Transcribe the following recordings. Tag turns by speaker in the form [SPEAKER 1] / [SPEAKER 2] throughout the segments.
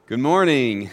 [SPEAKER 1] Good morning.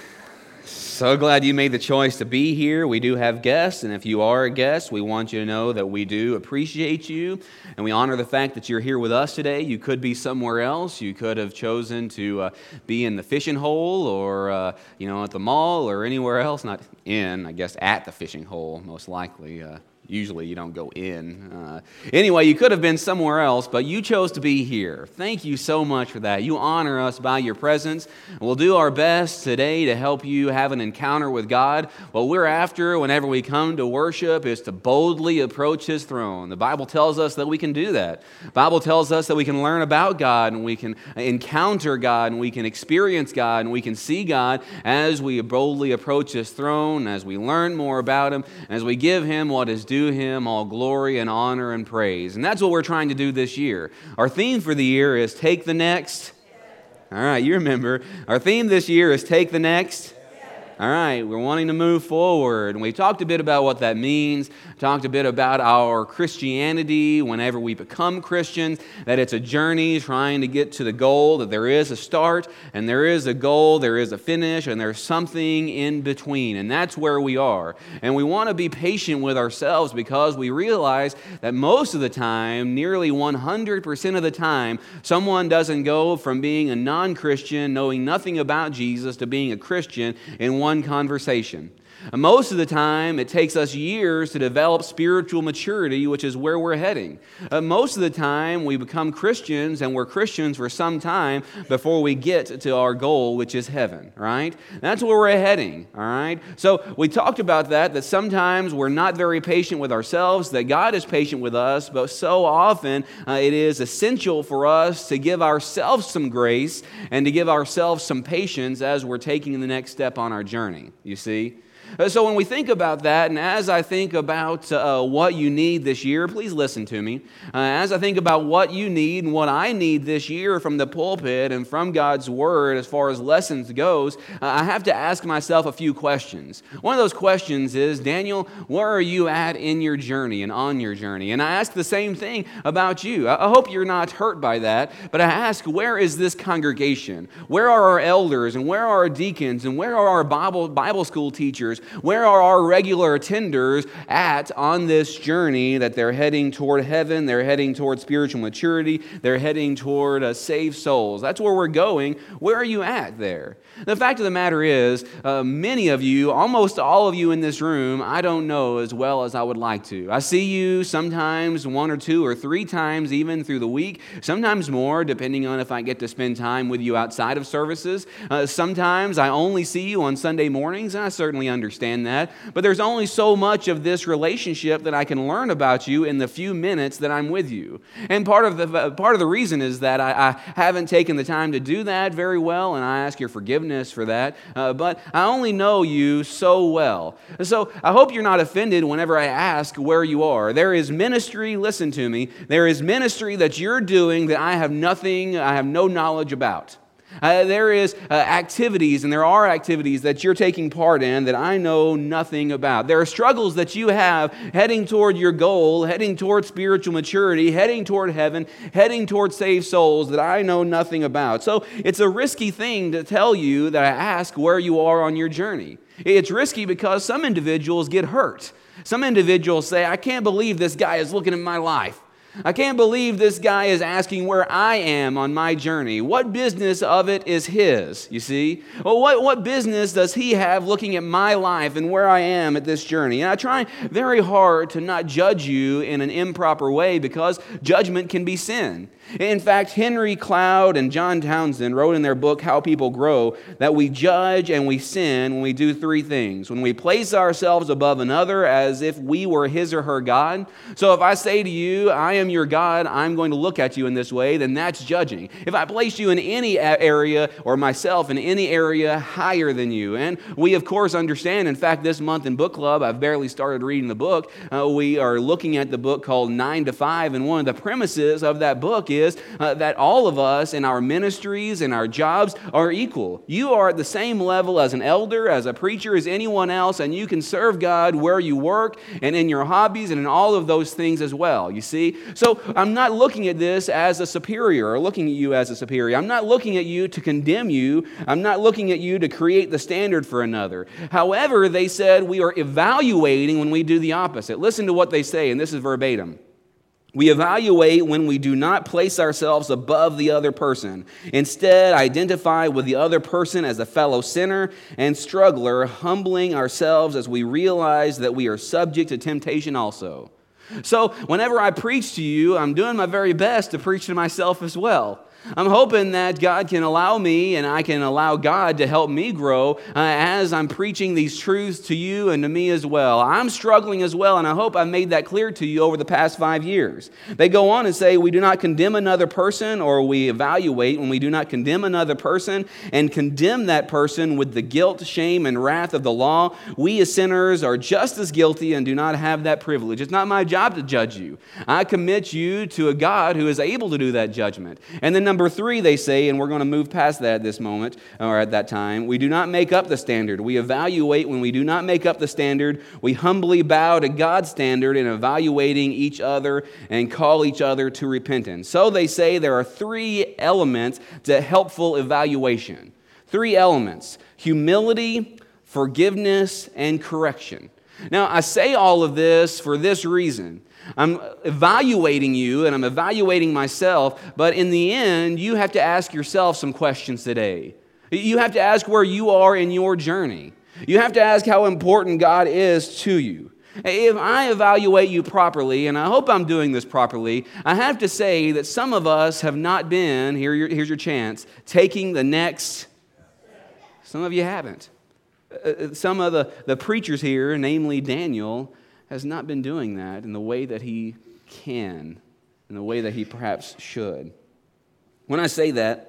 [SPEAKER 1] So glad you made the choice to be here. We do have guests, and if you are a guest, we want you to know that we do appreciate you, and we honor the fact that you're here with us today. You could be somewhere else. You could have chosen to be in the fishing hole or, at the mall or anywhere else. Not in, I guess, at the fishing hole, most likely. Usually you don't go in. Anyway, you could have been somewhere else, but you chose to be here. Thank you so much for that. You honor us by your presence. We'll do our best today to help you have an encounter with God. What we're after whenever we come to worship is to boldly approach His throne. The Bible tells us that we can do that. The Bible tells us that we can learn about God and we can encounter God and we can experience God and we can see God as we boldly approach His throne, as we learn more about Him, as we give Him what is due Him all glory and honor and praise. And that's what we're trying to do this year. Our theme for the year is Take the Next. All right, you remember. Our theme this year is Take the Next. All right, we're wanting to move forward, and we talked a bit about what that means, talked a bit about our Christianity whenever we become Christians, that it's a journey trying to get to the goal, that there is a start, and there is a goal, there is a finish, and there's something in between, and that's where we are. And we want to be patient with ourselves because we realize that most of the time, nearly 100% of the time, someone doesn't go from being a non-Christian, knowing nothing about Jesus, to being a Christian in one conversation. Most of the time, it takes us years to develop spiritual maturity, which is where we're heading. Most of the time, we become Christians, and we're Christians for some time before we get to our goal, which is heaven, right? That's where we're heading, all right? So we talked about that sometimes we're not very patient with ourselves, that God is patient with us, but so often it is essential for us to give ourselves some grace and to give ourselves some patience as we're taking the next step on our journey, you see? So when we think about that, and as I think about what you need this year, please listen to me. As I think about what you need and what I need this year from the pulpit and from God's Word as far as lessons goes, I have to ask myself a few questions. One of those questions is, Daniel, where are you at in your journey and on your journey? And I ask the same thing about you. I hope you're not hurt by that, but I ask, where is this congregation? Where are our elders and where are our deacons and where are our Bible school teachers? Where are our regular attenders at on this journey that they're heading toward heaven, they're heading toward spiritual maturity, they're heading toward saved souls? That's where we're going. Where are you at there? The fact of the matter is, many of you, almost all of you in this room, I don't know as well as I would like to. I see you sometimes 1 or 2 or 3 times even through the week, sometimes more, depending on if I get to spend time with you outside of services. Sometimes I only see you on Sunday mornings, and I certainly understand that, but there's only so much of this relationship that I can learn about you in the few minutes that I'm with you. And part of the reason is that I haven't taken the time to do that very well, and I ask your forgiveness for that, but I only know you so well. So I hope you're not offended whenever I ask where you are. There is ministry, listen to me, there is ministry that you're doing that I have no knowledge about. There is activities, and there are activities that you're taking part in that I know nothing about. There are struggles that you have heading toward your goal, heading toward spiritual maturity, heading toward heaven, heading toward saved souls that I know nothing about. So it's a risky thing to tell you that I ask where you are on your journey. It's risky because some individuals get hurt. Some individuals say, I can't believe this guy is looking at my life. I can't believe this guy is asking where I am on my journey. What business of it is his, you see? Well, what business does he have looking at my life and where I am at this journey? And I try very hard to not judge you in an improper way because judgment can be sin. In fact, Henry Cloud and John Townsend wrote in their book, How People Grow, that we judge and we sin when we do 3 things. When we place ourselves above another as if we were his or her God. So if I say to you, I am your God, I'm going to look at you in this way, then that's judging. If I place you in any area, or myself in any area higher than you, and we of course understand, in fact, this month in book club, I've barely started reading the book, we are looking at the book called 9 to 5, and one of the premises of that book is that all of us in our ministries and our jobs are equal. You are at the same level as an elder, as a preacher, as anyone else, and you can serve God where you work and in your hobbies and in all of those things as well, you see? So I'm not looking at this as a superior or looking at you as a superior. I'm not looking at you to condemn you. I'm not looking at you to create the standard for another. However, they said we are evaluating when we do the opposite. Listen to what they say, and this is verbatim. We evaluate when we do not place ourselves above the other person. Instead, identify with the other person as a fellow sinner and struggler, humbling ourselves as we realize that we are subject to temptation also. So whenever I preach to you, I'm doing my very best to preach to myself as well. I'm hoping that God can allow me and I can allow God to help me grow as I'm preaching these truths to you and to me as well. I'm struggling as well, and I hope I've made that clear to you over the past 5 years. They go on and say we do not condemn another person, or we evaluate when we do not condemn another person and condemn that person with the guilt, shame, and wrath of the law. We as sinners are just as guilty and do not have that privilege. It's not my job to judge you. I commit you to a God who is able to do that judgment. And then number 3, they say, and we're going to move past that at this moment, or at that time, we do not make up the standard. We evaluate when we do not make up the standard. We humbly bow to God's standard in evaluating each other and call each other to repentance. So they say there are 3 elements to helpful evaluation. 3 elements: humility, forgiveness, and correction. Now, I say all of this for this reason. I'm evaluating you and I'm evaluating myself, but in the end, you have to ask yourself some questions today. You have to ask where you are in your journey. You have to ask how important God is to you. If I evaluate you properly, and I hope I'm doing this properly, I have to say that some of us have not been, here's your chance, taking the next. Some of you haven't. Some of the preachers here, namely Daniel, has not been doing that in the way that he can, in the way that he perhaps should. When I say that,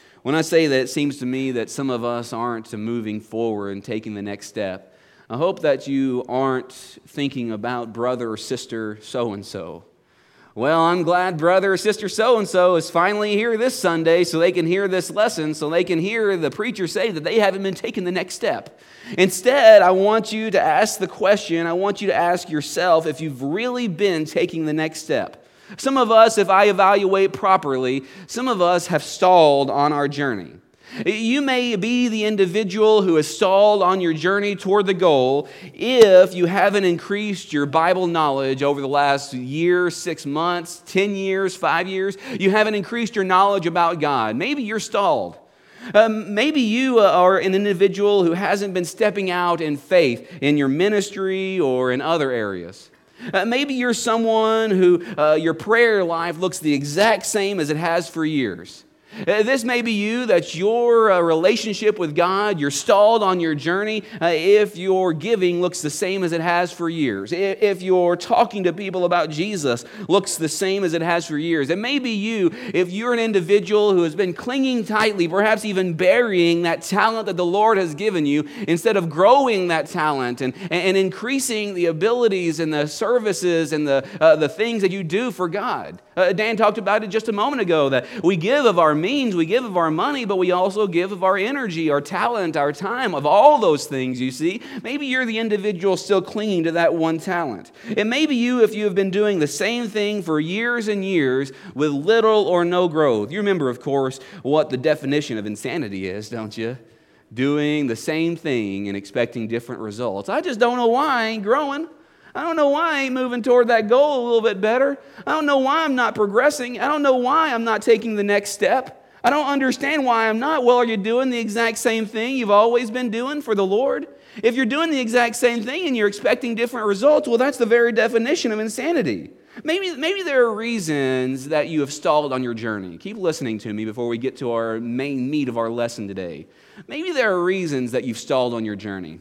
[SPEAKER 1] it seems to me that some of us aren't moving forward and taking the next step. I hope that you aren't thinking about brother or sister so-and-so. Well, I'm glad brother or sister so-and-so is finally here this Sunday so they can hear this lesson, so they can hear the preacher say that they haven't been taking the next step. Instead, I want you to ask the question, I want you to ask yourself if you've really been taking the next step. Some of us, if I evaluate properly, some of us have stalled on our journey. You may be the individual who has stalled on your journey toward the goal if you haven't increased your Bible knowledge over the last year, 6 months, 10 years, 5 years. You haven't increased your knowledge about God. Maybe you're stalled. Maybe you are an individual who hasn't been stepping out in faith in your ministry or in other areas. Maybe you're someone who your prayer life looks the exact same as it has for years. This may be you, that your relationship with God, you're stalled on your journey if your giving looks the same as it has for years. If your talking to people about Jesus looks the same as it has for years. It may be you if you're an individual who has been clinging tightly, perhaps even burying that talent that the Lord has given you instead of growing that talent and increasing the abilities and the services and the things that you do for God. Dan talked about it just a moment ago, that we give of our means, we give of our money, but we also give of our energy, our talent, our time, of all those things, you see. Maybe you're the individual still clinging to that one talent. It may be you if you have been doing the same thing for years and years with little or no growth. You remember, of course, what the definition of insanity is, don't you? Doing the same thing and expecting different results. I just don't know why I ain't growing. I don't know why I ain't moving toward that goal a little bit better. I don't know why I'm not progressing. I don't know why I'm not taking the next step. I don't understand why I'm not. Well, are you doing the exact same thing you've always been doing for the Lord? If you're doing the exact same thing and you're expecting different results, well, that's the very definition of insanity. Maybe there are reasons that you have stalled on your journey. Keep listening to me before we get to our main meat of our lesson today. Maybe there are reasons that you've stalled on your journey.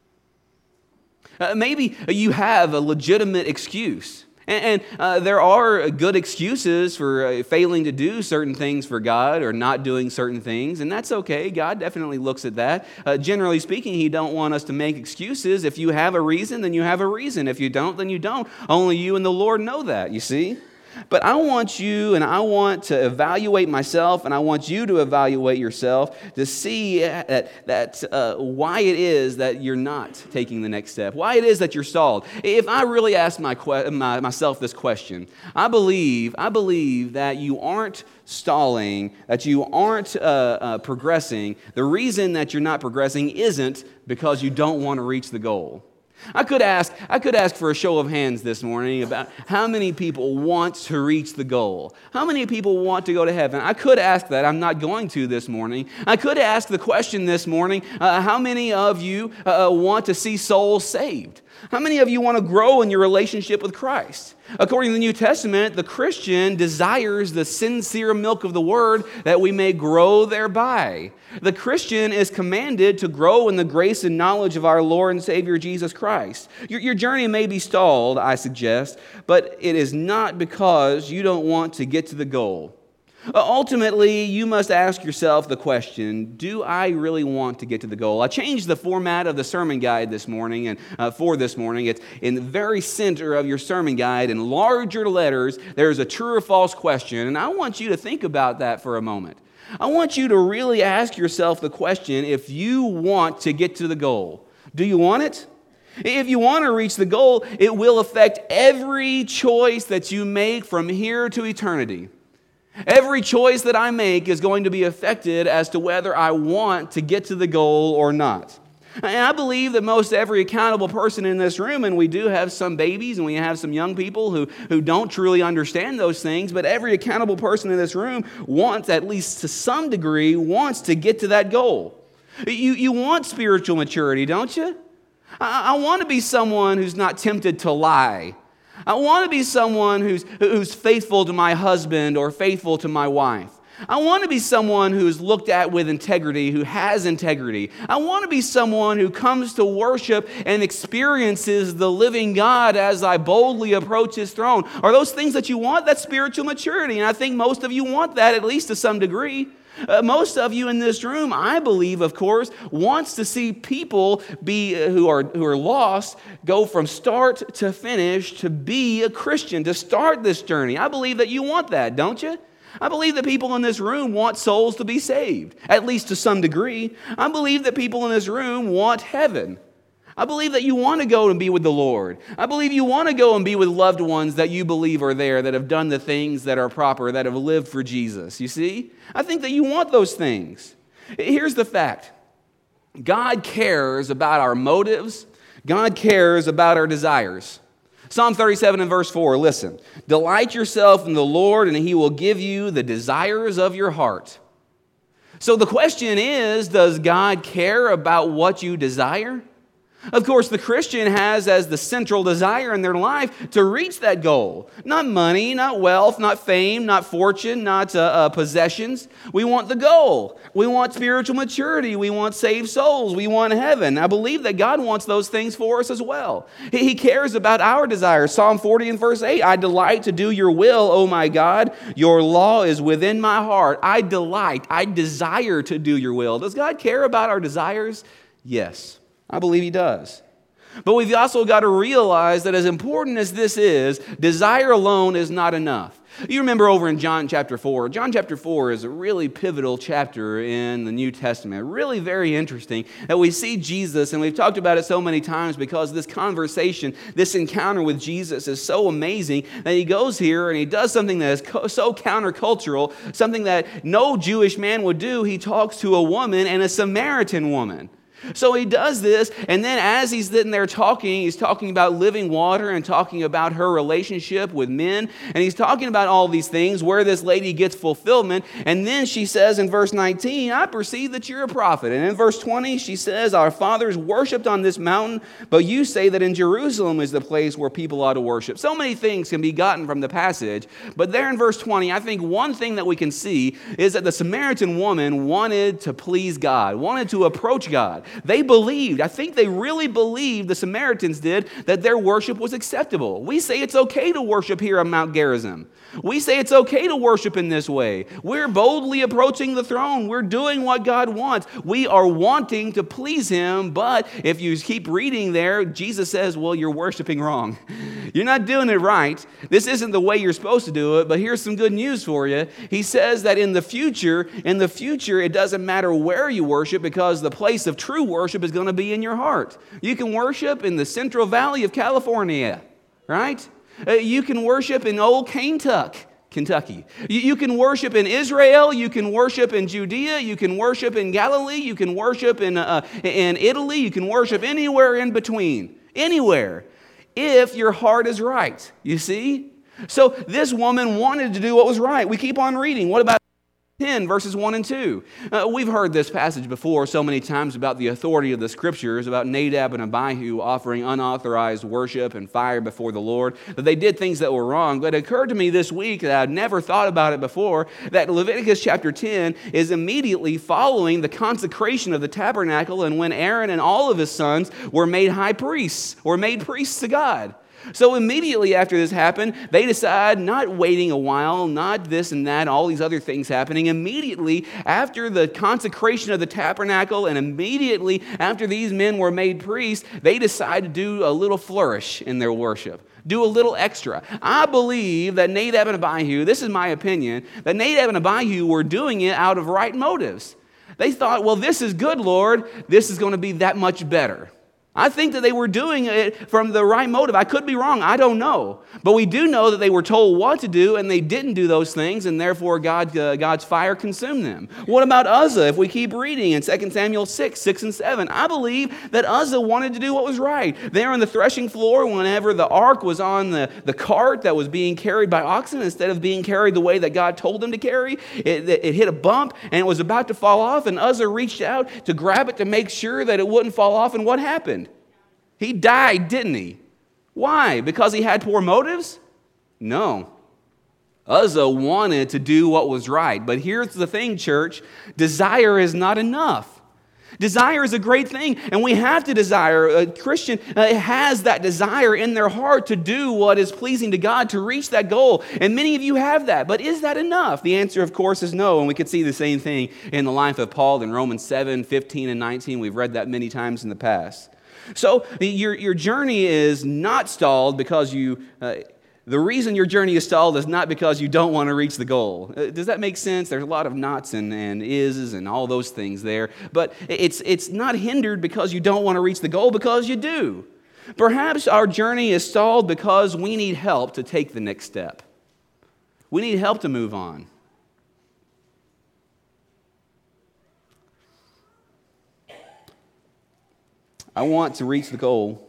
[SPEAKER 1] Maybe you have a legitimate excuse. And there are good excuses for failing to do certain things for God or not doing certain things, and that's okay. God definitely looks at that. Generally speaking, He don't want us to make excuses. If you have a reason, then you have a reason. If you don't, then you don't. Only you and the Lord know that, you see. But I want you and I want to evaluate myself, and I want you to evaluate yourself to see why it is that you're not taking the next step, why it is that you're stalled. If I really ask myself this question, I believe that you aren't stalling, that you aren't progressing. The reason that you're not progressing isn't because you don't want to reach the goal. I could ask for a show of hands this morning about how many people want to reach the goal. How many people want to go to heaven? I could ask that. I'm not going to this morning. I could ask the question this morning, how many of you want to see souls saved? How many of you want to grow in your relationship with Christ? According to the New Testament, the Christian desires the sincere milk of the Word that we may grow thereby. The Christian is commanded to grow in the grace and knowledge of our Lord and Savior Jesus Christ. Your journey may be stalled, I suggest, but it is not because you don't want to get to the goal. Ultimately, you must ask yourself the question, do I really want to get to the goal? I changed the format of the sermon guide this morning, and for this morning, it's in the very center of your sermon guide, in larger letters, there's a true or false question, and I want you to think about that for a moment. I want you to really ask yourself the question, if you want to get to the goal, do you want it? If you want to reach the goal, it will affect every choice that you make from here to eternity. Every choice that I make is going to be affected as to whether I want to get to the goal or not. And I believe that most every accountable person in this room, and we do have some babies and we have some young people who don't truly understand those things, but every accountable person in this room wants, at least to some degree, wants to get to that goal. You want spiritual maturity, don't you? I want to be someone who's not tempted to lie. I want to be someone who's faithful to my husband or faithful to my wife. I want to be someone who's looked at with integrity, who has integrity. I want to be someone who comes to worship and experiences the living God as I boldly approach His throne. Are those things that you want? That's spiritual maturity, and I think most of you want that, at least to some degree. Most of you in this room, I believe, of course, wants to see people who are lost go from start to finish to be a Christian, to start this journey. I believe that you want that, don't you? I believe that people in this room want souls to be saved, at least to some degree. I believe that people in this room want heaven. I believe that you want to go and be with the Lord. I believe you want to go and be with loved ones that you believe are there, that have done the things that are proper, that have lived for Jesus. You see? I think that you want those things. Here's the fact. God cares about our motives. God cares about our desires. Psalm 37 and verse 4, listen. Delight yourself in the Lord, and He will give you the desires of your heart. So the question is, does God care about what you desire? Of course, the Christian has as the central desire in their life to reach that goal. Not money, not wealth, not fame, not fortune, not possessions. We want the goal. We want spiritual maturity. We want saved souls. We want heaven. I believe that God wants those things for us as well. He cares about our desires. Psalm 40 and verse 8, I delight to do your will, O my God. Your law is within my heart. I desire to do your will. Does God care about our desires? Yes. I believe He does. But we've also got to realize that as important as this is, desire alone is not enough. You remember over in John chapter 4. John chapter 4 is a really pivotal chapter in the New Testament. Really very interesting that we see Jesus, and we've talked about it so many times because this conversation, this encounter with Jesus is so amazing that He goes here and He does something that is so countercultural, something that no Jewish man would do. He talks to a woman, and a Samaritan woman. So He does this, and then as He's sitting there talking, He's talking about living water and talking about her relationship with men, and He's talking about all these things where this lady gets fulfillment, and then she says in verse 19, I perceive that you're a prophet. And in verse 20, she says, our fathers worshipped on this mountain, but you say that in Jerusalem is the place where people ought to worship. So many things can be gotten from the passage, but there in verse 20, I think one thing that we can see is that the Samaritan woman wanted to please God, wanted to approach God. They believed, I think they really believed, the Samaritans did, that their worship was acceptable. We say it's okay to worship here on Mount Gerizim. We say it's okay to worship in this way. We're boldly approaching the throne. We're doing what God wants. We are wanting to please Him, but if you keep reading there, Jesus says, well, you're worshiping wrong. You're not doing it right. This isn't the way you're supposed to do it, but here's some good news for you. He says that in the future, it doesn't matter where you worship because the place of true worship is going to be in your heart. You can worship in the Central Valley of California, right? You can worship in old Kentucky. You can worship in Israel. You can worship in Judea. You can worship in Galilee. You can worship in Italy. You can worship anywhere in between. Anywhere. If your heart is right. You see? So this woman wanted to do what was right. We keep on reading. What about 10, verses 1 and 2. We've heard this passage before so many times about the authority of the Scriptures, about Nadab and Abihu offering unauthorized worship and fire before the Lord, that they did things that were wrong. But it occurred to me this week that I'd never thought about it before, that Leviticus chapter 10 is immediately following the consecration of the tabernacle and when Aaron and all of his sons were made high priests, or made priests to God. So immediately after this happened, they decide, not waiting a while, not this and that, all these other things happening. Immediately after the consecration of the tabernacle and immediately after these men were made priests, they decide to do a little flourish in their worship. Do a little extra. I believe that Nadab and Abihu, this is my opinion, that Nadab and Abihu were doing it out of right motives. They thought, well, this is good, Lord. This is going to be that much better. I think that they were doing it from the right motive. I could be wrong. I don't know. But we do know that they were told what to do, and they didn't do those things, and therefore God's fire consumed them. What about Uzzah? If we keep reading in 2 Samuel 6 and 7, I believe that Uzzah wanted to do what was right. There on the threshing floor, whenever the ark was on the cart that was being carried by oxen, instead of being carried the way that God told him to carry, it hit a bump, and it was about to fall off, and Uzzah reached out to grab it to make sure that it wouldn't fall off, and what happened? He died, didn't he? Why? Because he had poor motives? No. Uzzah wanted to do what was right. But here's the thing, church. Desire is not enough. Desire is a great thing, and we have to desire. A Christian has that desire in their heart to do what is pleasing to God, to reach that goal. And many of you have that. But is that enough? The answer, of course, is no. And we could see the same thing in the life of Paul in Romans 7, 15, and 19. We've read that many times in the past. So your journey is not stalled because the reason your journey is stalled is not because you don't want to reach the goal. Does that make sense? There's a lot of nots and ises and all those things there. But it's not hindered because you don't want to reach the goal, because you do. Perhaps our journey is stalled because we need help to take the next step. We need help to move on. I want to reach the goal.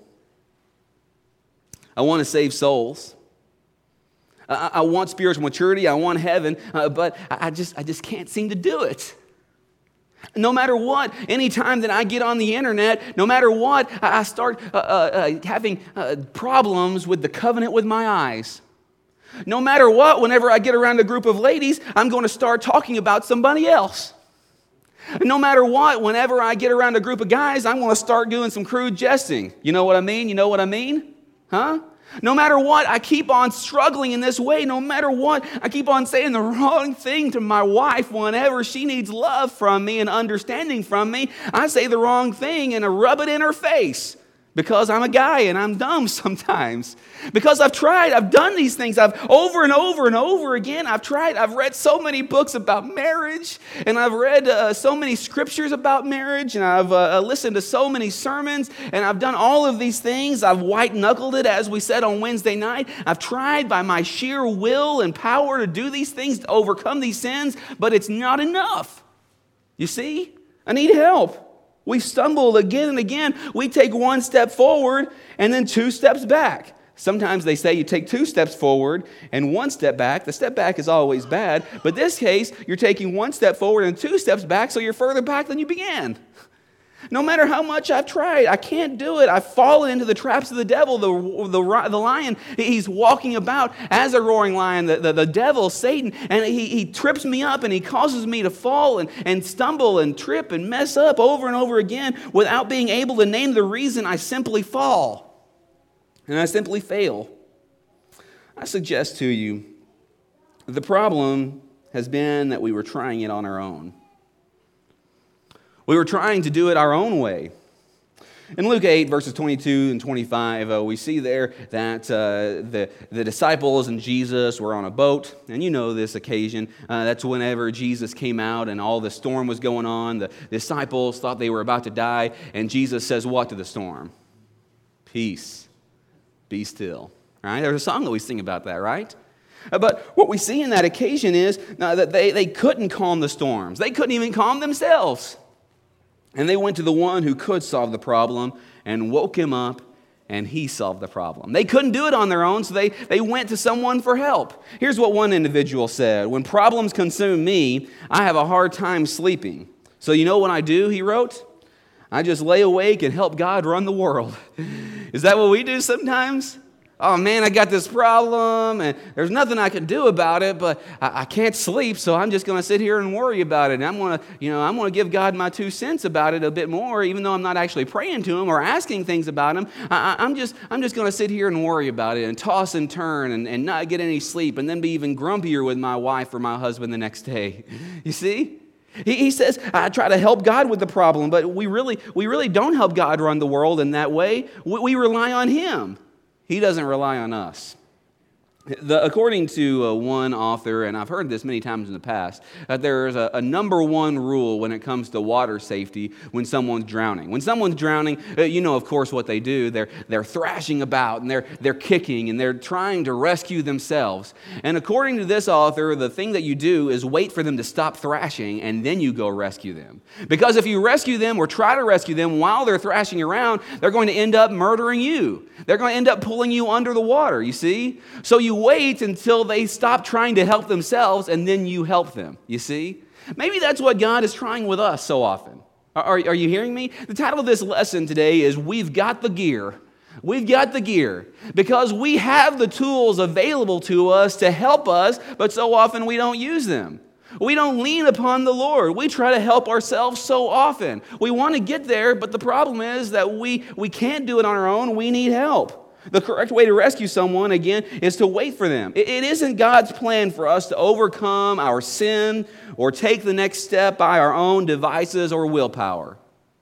[SPEAKER 1] I want to save souls. I want spiritual maturity. I want heaven, but I just can't seem to do it. No matter what, anytime that I get on the internet, no matter what, I start having problems with the covenant with my eyes. No matter what, whenever I get around a group of ladies, I'm going to start talking about somebody else. No matter what, whenever I get around a group of guys, I'm going to start doing some crude jesting. You know what I mean? You know what I mean? Huh? No matter what, I keep on struggling in this way. No matter what, I keep on saying the wrong thing to my wife whenever she needs love from me and understanding from me. I say the wrong thing and I rub it in her face. Because I'm a guy and I'm dumb sometimes. Because I've done these things. I've over and over and over again, I've read so many books about marriage, and I've read so many scriptures about marriage, and I've listened to so many sermons, and I've done all of these things. I've white-knuckled it, as we said on Wednesday night. I've tried by my sheer will and power to do these things, to overcome these sins, but it's not enough. You see? I need help. We stumble again and again. We take one step forward and then 2 steps back. Sometimes they say you take 2 steps forward and 1 step back. The step back is always bad. But in this case, you're taking 1 step forward and 2 steps back, so you're further back than you began. No matter how much I've tried, I can't do it. I've fallen into the traps of the devil. The lion, he's walking about as a roaring lion, the devil, Satan, and he trips me up and he causes me to fall and stumble and trip and mess up over and over again without being able to name the reason. I simply fall and I simply fail. I suggest to you, the problem has been that we were trying it on our own. We were trying to do it our own way. In Luke 8, verses 22 and 25, we see there that the disciples and Jesus were on a boat. And you know this occasion. That's whenever Jesus came out and all the storm was going on. The disciples thought they were about to die. And Jesus says what to the storm? Peace. Be still. Right? There's a song that we sing about that, right? But what we see in that occasion is that they couldn't calm the storms. They couldn't even calm themselves. And they went to the one who could solve the problem and woke him up, and he solved the problem. They couldn't do it on their own, so they went to someone for help. Here's what one individual said: "When problems consume me, I have a hard time sleeping. So you know what I do," he wrote? "I just lay awake and help God run the world." Is that what we do sometimes? Oh man, I got this problem and there's nothing I can do about it, but I can't sleep, so I'm just going to sit here and worry about it. And I'm going to give God my 2 cents about it a bit more, even though I'm not actually praying to Him or asking things about Him. I'm just going to sit here and worry about it and toss and turn and not get any sleep, and then be even grumpier with my wife or my husband the next day. You see? He says, I try to help God with the problem, but we really don't help God run the world in that way. We rely on Him. He doesn't rely on us. According to one author, and I've heard this many times in the past, there's a number one rule when it comes to water safety when someone's drowning. When someone's drowning, you know, of course, what they do. They're thrashing about, and they're kicking, and they're trying to rescue themselves. And according to this author, the thing that you do is wait for them to stop thrashing, and then you go rescue them. Because if you rescue them or try to rescue them while they're thrashing around, they're going to end up murdering you. They're going to end up pulling you under the water, you see? So you wait until they stop trying to help themselves, and then you help them, you see? Maybe that's what God is trying with us so often. Are you hearing me? The title of this lesson today is We've Got the Gear. We've got the gear because we have the tools available to us to help us, but so often we don't use them. We don't lean upon the Lord. We try to help ourselves so often. We want to get there, but the problem is that we can't do it on our own. We need help. The correct way to rescue someone, again, is to wait for them. It isn't God's plan for us to overcome our sin or take the next step by our own devices or willpower.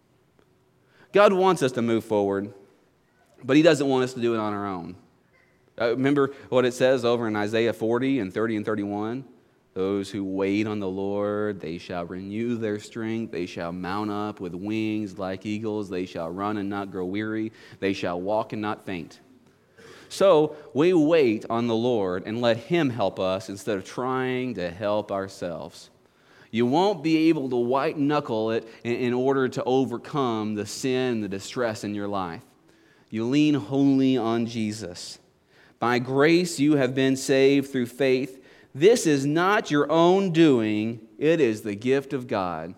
[SPEAKER 1] God wants us to move forward, but He doesn't want us to do it on our own. Remember what it says over in Isaiah 40 and 30 and 31? Those who wait on the Lord, they shall renew their strength. They shall mount up with wings like eagles. They shall run and not grow weary. They shall walk and not faint. So we wait on the Lord and let Him help us instead of trying to help ourselves. You won't be able to white knuckle it in order to overcome the sin and the distress in your life. You lean wholly on Jesus. By grace you have been saved through faith. This is not your own doing, it is the gift of God.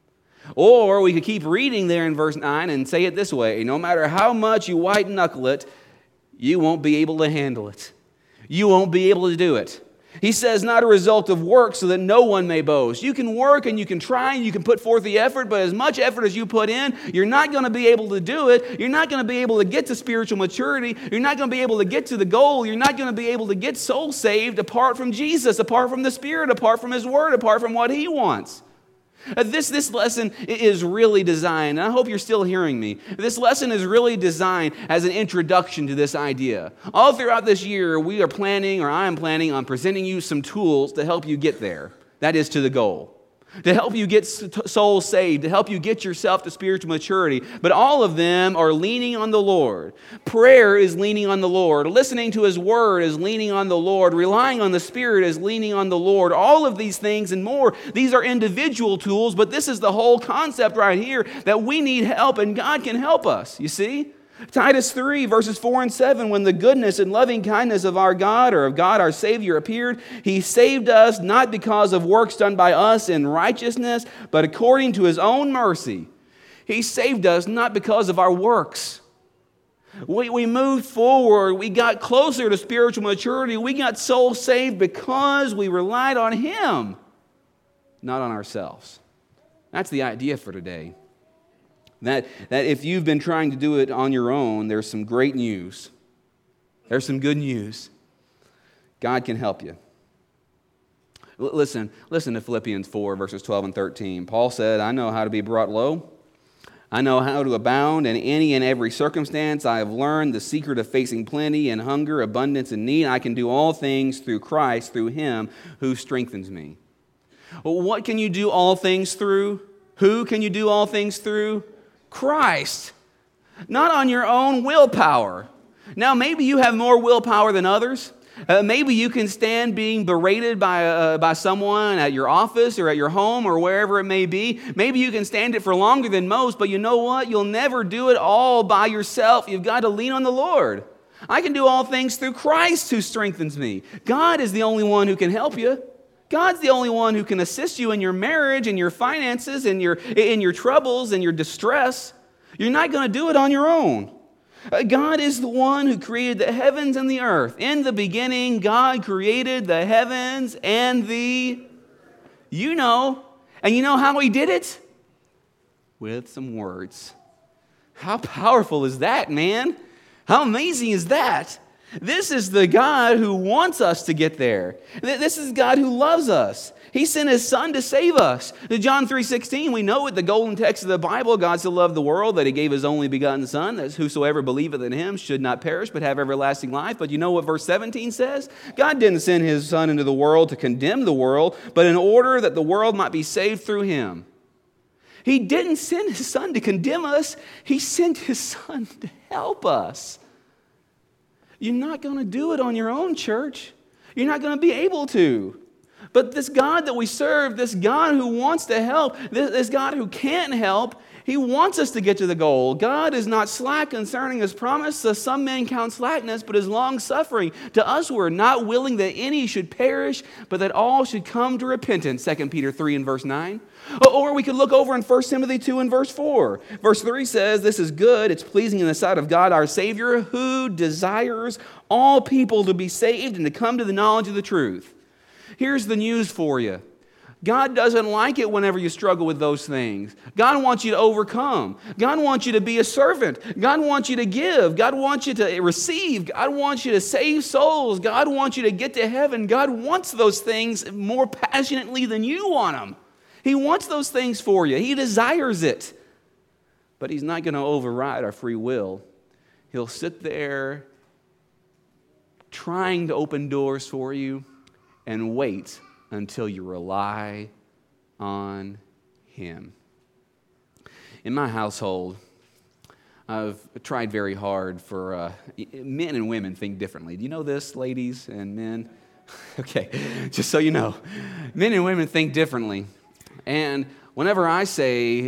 [SPEAKER 1] Or we could keep reading there in verse 9 and say it this way: no matter how much you white knuckle it, you won't be able to handle it. You won't be able to do it. He says, not a result of work so that no one may boast. You can work and you can try and you can put forth the effort, but as much effort as you put in, you're not going to be able to do it. You're not going to be able to get to spiritual maturity. You're not going to be able to get to the goal. You're not going to be able to get soul saved apart from Jesus, apart from the Spirit, apart from His Word, apart from what He wants. This lesson is really designed, and I hope you're still hearing me. This lesson is really designed as an introduction to this idea. All throughout this year, we are planning, or I am planning on presenting you some tools to help you get there. That is, to the goal. To help you get souls saved, to help you get yourself to spiritual maturity. But all of them are leaning on the Lord. Prayer is leaning on the Lord. Listening to His Word is leaning on the Lord. Relying on the Spirit is leaning on the Lord. All of these things and more, these are individual tools, but this is the whole concept right here, that we need help and God can help us, you see? Titus 3, verses 4 and 7, when the goodness and loving kindness of our God, or of God our Savior, appeared, He saved us not because of works done by us in righteousness, but according to His own mercy. He saved us not because of our works. We moved forward. We got closer to spiritual maturity. We got soul saved because we relied on Him, not on ourselves. That's the idea for today. That if you've been trying to do it on your own, there's some great news. There's some good news. God can help you. Listen to Philippians 4, verses 12 and 13. Paul said, I know how to be brought low. I know how to abound in any and every circumstance. I have learned the secret of facing plenty and hunger, abundance and need. I can do all things through Christ, through Him who strengthens me. Well, what can you do all things through? Who can you do all things through? Christ. Not on your own willpower. Now, maybe you have more willpower than others. Maybe you can stand being berated by someone at your office or at your home or wherever it may be. Maybe you can stand it for longer than most, but you know what? You'll never do it all by yourself. You've got to lean on the Lord. I can do all things through Christ who strengthens me. God is the only one who can help you. God's the only one who can assist you in your marriage, in your finances, in your troubles, in your distress. You're not going to do it on your own. God is the one who created the heavens and the earth. In the beginning, God created the heavens and the, and you know how He did it? With some words. How powerful is that, man? How amazing is that? This is the God who wants us to get there. This is God who loves us. He sent His Son to save us. In John 3:16, we know it, the golden text of the Bible, God so loved the world that He gave His only begotten Son, that whosoever believeth in Him should not perish but have everlasting life. But you know what verse 17 says? God didn't send His Son into the world to condemn the world, but in order that the world might be saved through Him. He didn't send His Son to condemn us. He sent His Son to help us. You're not going to do it on your own, church. You're not going to be able to. But this God that we serve, this God who wants to help, this God who can't help, He wants us to get to the goal. God is not slack concerning His promise, as some men count slackness, but is long-suffering. To us we're not willing that any should perish, but that all should come to repentance, 2 Peter 3 and verse 9. Or we could look over in 1 Timothy 2 and verse 4. Verse 3 says, this is good, it's pleasing in the sight of God our Savior, who desires all people to be saved and to come to the knowledge of the truth. Here's the news for you. God doesn't like it whenever you struggle with those things. God wants you to overcome. God wants you to be a servant. God wants you to give. God wants you to receive. God wants you to save souls. God wants you to get to heaven. God wants those things more passionately than you want them. He wants those things for you. He desires it. But He's not going to override our free will. He'll sit there trying to open doors for you and wait until you rely on Him. In my household, I've tried very hard for men and women think differently. Do you know this, ladies and men? Okay, just so you know, men and women think differently. And whenever I say,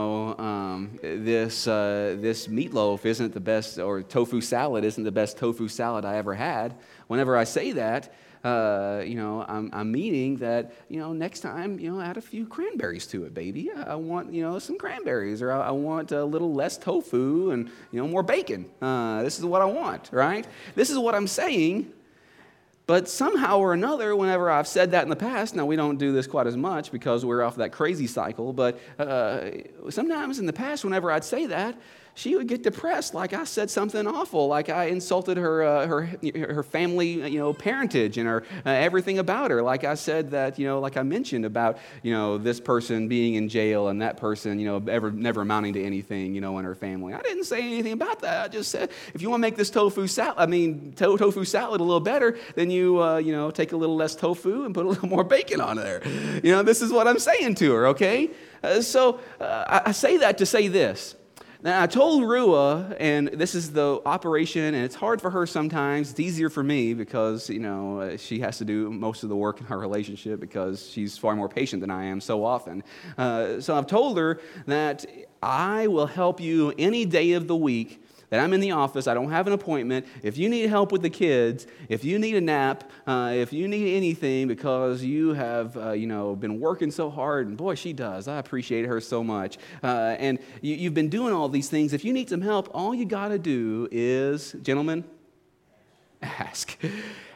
[SPEAKER 1] this meatloaf isn't the best, or tofu salad isn't the best tofu salad I ever had, whenever I say that, I'm meaning that, next time, add a few cranberries to it, baby. I want, some cranberries, or I want a little less tofu and, more bacon. This is what I want, right? This is what I'm saying. But somehow or another, whenever I've said that in the past, now we don't do this quite as much because we're off that crazy cycle, but sometimes in the past, whenever I'd say that, she would get depressed, like I said something awful, like I insulted her family, parentage and her everything about her. Like I said that, like I mentioned about, this person being in jail and that person, never amounting to anything, in her family. I didn't say anything about that. I just said, if you want to make this tofu salad a little better, then you take a little less tofu and put a little more bacon on there. This is what I'm saying to her, okay? So I say that to say this. Now, I told Rua, and this is the operation, and it's hard for her sometimes. It's easier for me because, she has to do most of the work in our relationship because she's far more patient than I am so often. So I've told her that I will help you any day of the week that I'm in the office, I don't have an appointment. If you need help with the kids, if you need a nap, if you need anything because you have, been working so hard, and boy, she does. I appreciate her so much. And you've been doing all these things. If you need some help, all you got to do is, gentlemen, ask.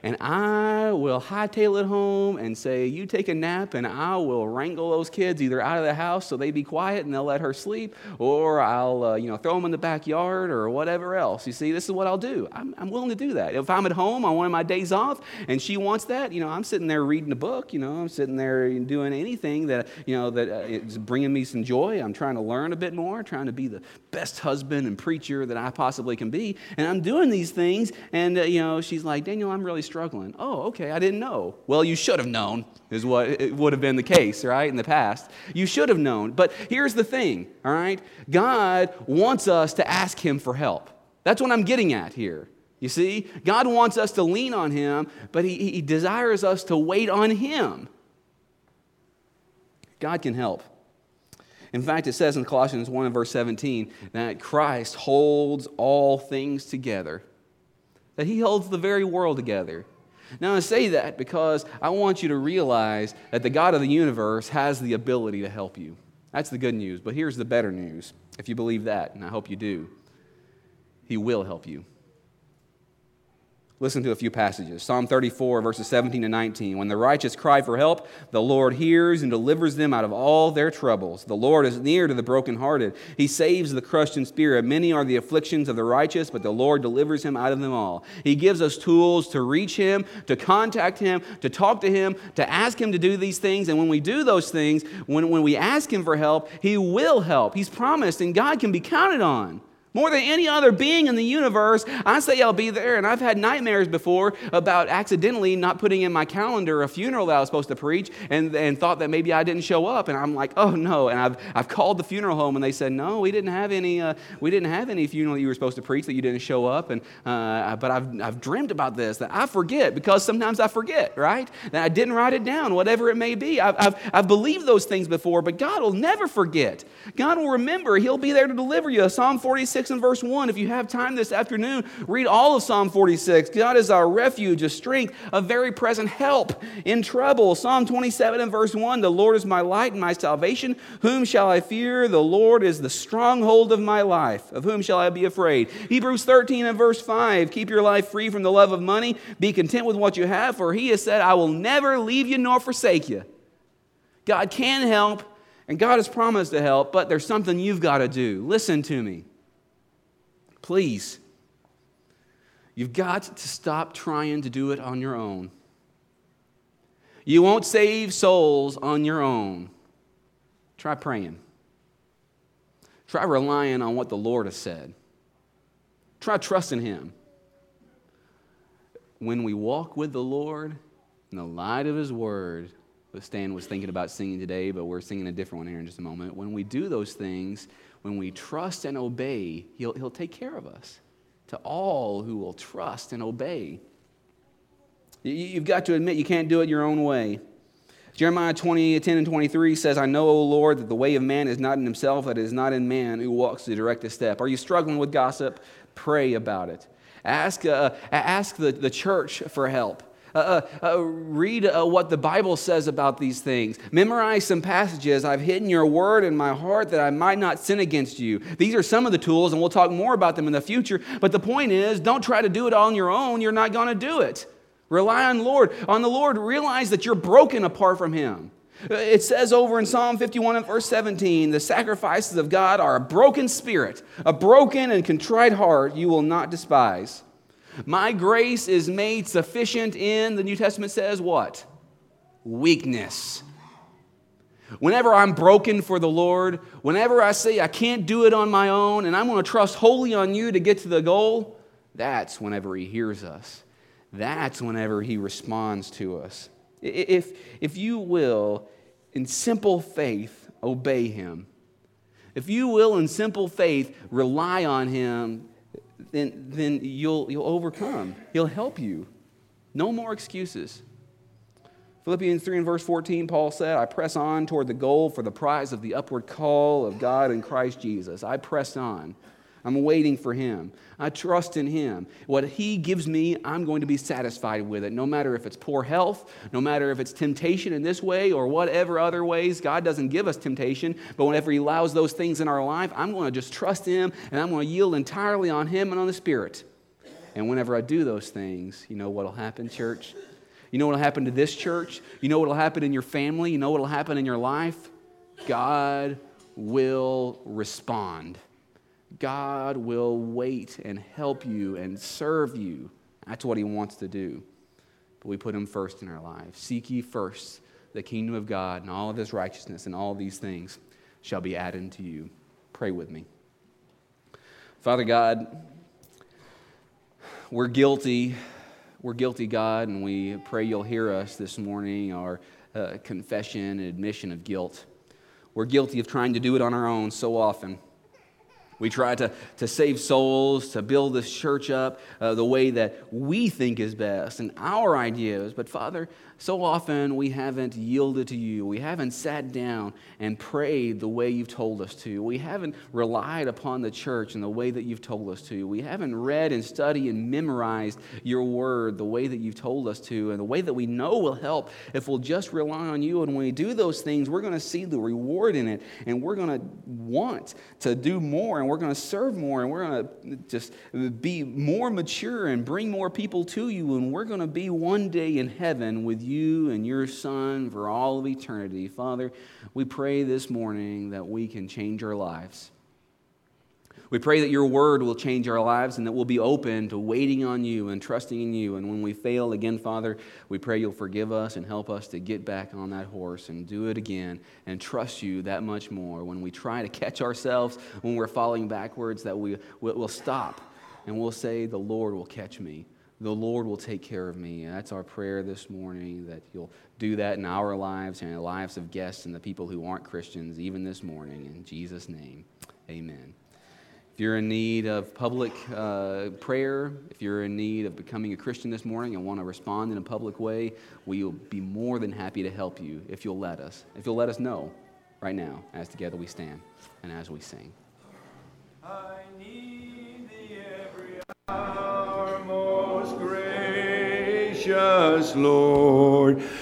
[SPEAKER 1] and I will hightail it home and say, you take a nap, and I will wrangle those kids either out of the house so they be quiet and they'll let her sleep, or I'll throw them in the backyard or whatever else. You see, this is what I'll do. I'm willing to do that. If I'm at home on one of my days off and she wants that, I'm sitting there reading a book. I'm sitting there doing anything that is bringing me some joy. I'm trying to learn a bit more, trying to be the best husband and preacher that I possibly can be. And I'm doing these things, and she's like, Daniel, I'm really struggling. Oh, okay, I didn't know. Well, you should have known, is what it would have been the case, right, in the past. You should have known. But here's the thing, all right? God wants us to ask him for help. That's what I'm getting at here. You see, God wants us to lean on him, but he desires us to wait on him. God can help. In fact, it says in Colossians 1 and verse 17 that Christ holds all things together, that he holds the very world together. Now, I say that because I want you to realize that the God of the universe has the ability to help you. That's the good news. But here's the better news, if you believe that, and I hope you do. He will help you. Listen to a few passages. Psalm 34, verses 17 and 19. When the righteous cry for help, the Lord hears and delivers them out of all their troubles. The Lord is near to the brokenhearted. He saves the crushed in spirit. Many are the afflictions of the righteous, but the Lord delivers him out of them all. He gives us tools to reach him, to contact him, to talk to him, to ask him to do these things. And when we do those things, when we ask him for help, he will help. He's promised, and God can be counted on. More than any other being in the universe, I say I'll be there, and I've had nightmares before about accidentally not putting in my calendar a funeral that I was supposed to preach, and thought that maybe I didn't show up, and I'm like, oh no, and I've called the funeral home, and they said, no, we didn't have any funeral that you were supposed to preach that you didn't show up, but I've dreamt about this, that I forget, because sometimes I forget, right? That I didn't write it down, whatever it may be. I've believed those things before, but God will never forget. God will remember. He'll be there to deliver you. Psalm 46 and verse 1. If you have time this afternoon, read all of Psalm 46. God is our refuge, a strength, a very present help in trouble. Psalm 27 and verse 1. The Lord is my light and my salvation. Whom shall I fear? The Lord is the stronghold of my life. Of whom shall I be afraid? Hebrews 13 and verse 5. Keep your life free from the love of money. Be content with what you have, for he has said, I will never leave you nor forsake you. God can help, and God has promised to help, but there's something you've got to do. Listen to me. Please, you've got to stop trying to do it on your own. You won't save souls on your own. Try praying. Try relying on what the Lord has said. Try trusting him. When we walk with the Lord in the light of his word, Stan was thinking about singing today, but we're singing a different one here in just a moment. When we do those things, when we trust and obey, he'll take care of us. To all who will trust and obey. You've got to admit you can't do it your own way. Jeremiah 20:10 and 23 says, I know, O Lord, that the way of man is not in himself, that it is not in man who walks to direct his step. Are you struggling with gossip? Pray about it. Ask the church for help. Read what the Bible says about these things. Memorize some passages. I've hidden your word in my heart that I might not sin against you. These are some of the tools, and we'll talk more about them in the future. But the point is, don't try to do it on your own. You're not going to do it. Rely on the Lord. Realize that you're broken apart from him. It says over in Psalm 51 and verse 17, the sacrifices of God are a broken spirit, a broken and contrite heart you will not despise. My grace is made sufficient in, the New Testament says, what? Weakness. Whenever I'm broken for the Lord, whenever I say I can't do it on my own and I'm going to trust wholly on you to get to the goal, that's whenever he hears us. That's whenever he responds to us. If you will, in simple faith, obey him. If you will, in simple faith, rely on him, then you'll overcome. He'll help you. No more excuses. Philippians 3 and verse 14, Paul said, I press on toward the goal for the prize of the upward call of God in Christ Jesus. I press on. I'm waiting for him. I trust in him. What he gives me, I'm going to be satisfied with it. No matter if it's poor health, no matter if it's temptation in this way or whatever other ways. God doesn't give us temptation, but whenever he allows those things in our life, I'm going to just trust him and I'm going to yield entirely on him and on the Spirit. And whenever I do those things, you know what will happen, church? You know what will happen to this church? You know what will happen in your family? You know what will happen in your life? God will respond. God will wait and help you and serve you. That's what he wants to do. But we put him first in our lives. Seek ye first the kingdom of God and all of his righteousness, and all these things shall be added unto you. Pray with me. Father God, we're guilty. We're guilty, God, and we pray you'll hear us this morning, our confession and admission of guilt. We're guilty of trying to do it on our own so often. We try to save souls, to build this church up the way that we think is best and our ideas. But Father, so often we haven't yielded to you. We haven't sat down and prayed the way you've told us to. We haven't relied upon the church in the way that you've told us to. We haven't read and studied and memorized your word the way that you've told us to, and the way that we know will help if we'll just rely on you. And when we do those things, we're going to see the reward in it, and we're going to want to do more, and we're going to serve more, and we're going to just be more mature and bring more people to you, and we're going to be one day in heaven with you and your Son for all of eternity. Father, we pray this morning that we can change our lives. We pray that your word will change our lives and that we'll be open to waiting on you and trusting in you. And when we fail again, Father, we pray you'll forgive us and help us to get back on that horse and do it again and trust you that much more. When we try to catch ourselves, when we're falling backwards, that we'll stop and we'll say, the Lord will catch me. The Lord will take care of me. And that's our prayer this morning, that you'll do that in our lives and in the lives of guests and the people who aren't Christians, even this morning. In Jesus' name, amen. If you're in need of public prayer, if you're in need of becoming a Christian this morning and want to respond in a public way, we'll be more than happy to help you if you'll let us. If you'll let us know right now as together we stand and as we sing.
[SPEAKER 2] I need thee every hour, most gracious Lord.